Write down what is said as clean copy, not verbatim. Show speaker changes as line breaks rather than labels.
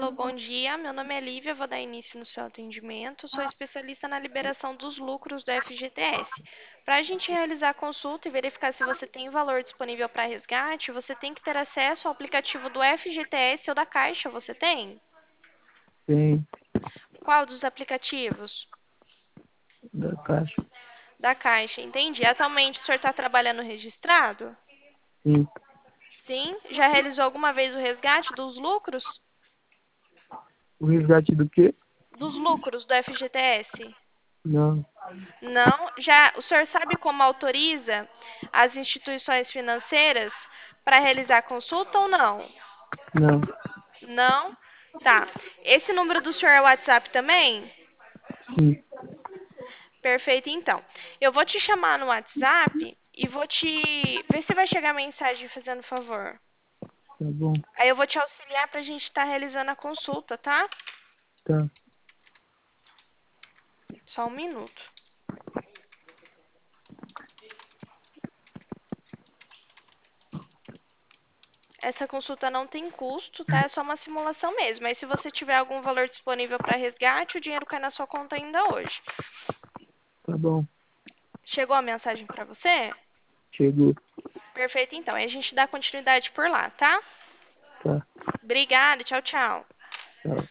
Alô, bom dia. Meu nome é Lívia, vou dar início no seu atendimento. Sou especialista na liberação dos lucros do FGTS. Para a gente realizar a consulta e verificar se você tem valor disponível para resgate, você tem que ter acesso ao aplicativo do FGTS ou da Caixa. Você tem?
Tem
Qual dos aplicativos?
da Caixa.
Da Caixa, entendi. Atualmente o senhor está trabalhando registrado?
Sim.
Sim. Já realizou alguma vez o resgate dos lucros?
O resgate do quê?
Dos lucros do FGTS?
Não,
Não, já o senhor sabe como autoriza as instituições financeiras para realizar consulta ou não?
não.
Não? Tá. Esse número do senhor é o WhatsApp também?
Sim,
Perfeito, então. Eu vou te chamar no WhatsApp e vou te ver se vai chegar mensagem fazendo favor.
tá bom.
Aí eu vou te auxiliar para a gente estar realizando a consulta, tá?
Tá,
Só um minuto. Essa consulta não tem custo, tá? É só uma simulação mesmo. Aí se você tiver algum valor disponível para resgate, o dinheiro cai na sua conta ainda hoje.
tá bom.
Chegou a mensagem para você?
Chegou.
Perfeito, então. Aí a gente dá continuidade por lá, tá?
Tá,
Obrigada, tchau, tchau.
tchau.